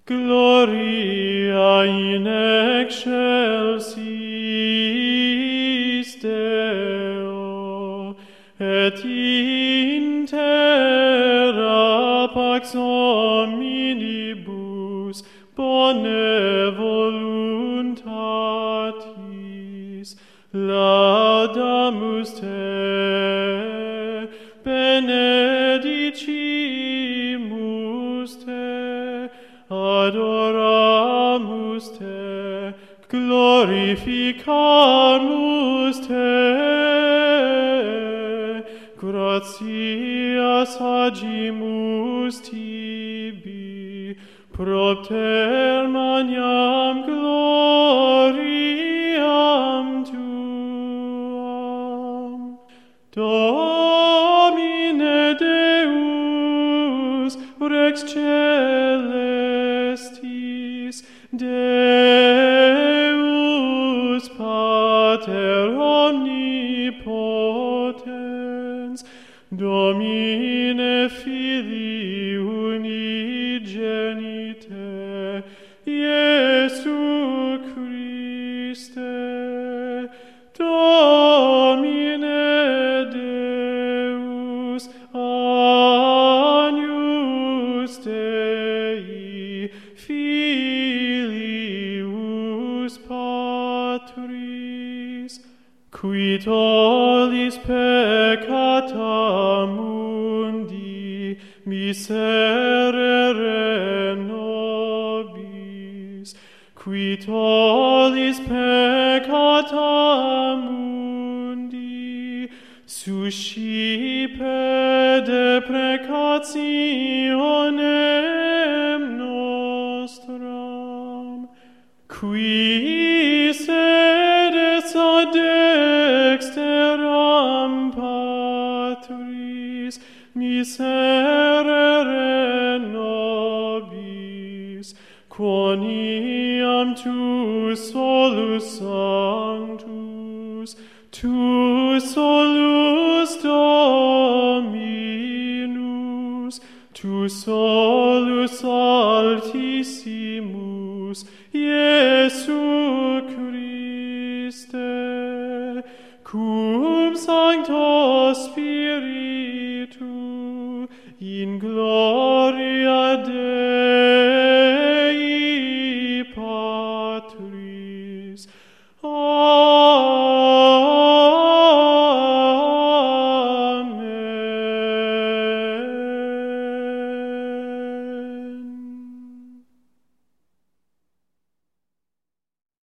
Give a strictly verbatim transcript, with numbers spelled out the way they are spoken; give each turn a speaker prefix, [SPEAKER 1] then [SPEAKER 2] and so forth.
[SPEAKER 1] Gloria in excelsis Deo, et in terra pax hominibus bone voluntatis. Laudamus te, benedicimus te, adoramus te, glorificamus te. Gratias agimus tibi, propter magnam gloriam tuam. Domine Deus, Rex celestis, Deus Pater omnipotens, Domine Filii unigenite, Iesu Christe, Domine Deus, Agnus Dei, Filius Patris, qui tollis peccata mundi, miserere nobis, qui tollis peccata mundi, suscipe deprecationem nostram, qui sedes ad dexteram Patris, miserere nobis, quoniam tu solus sanctus, tu solus Dominus, tu solus altissimus, Iesu Christe, cum Sancto Spiritu, in gloria